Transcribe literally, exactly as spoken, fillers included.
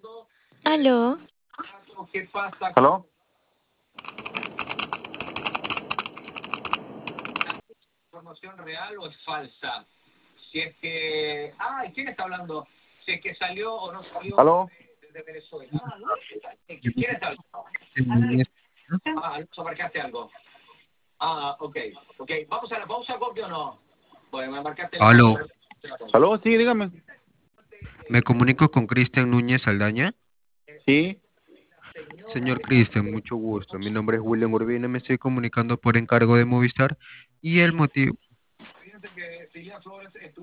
Aló, ¿Aló? ¿Información real o es falsa? Si es que... Ah, ¿quién está hablando? Si es que salió o no salió ¿Aló? De, de Venezuela. ¿Quién está hablando? Ah, Alonso, marcaste algo. Ah, ok, ok. ¿Vamos a la pausa, Coque, o no? Bueno, me marcaste la Aló, pausa. ¿Aló? Sí, dígame. me comunico con Cristian Núñez Aldaña. Sí. Señor Cristian, mucho gusto. Mi nombre es William Urbina, me estoy comunicando por encargo de Movistar y el motivo, Fíjense que Silvia Flores estuvo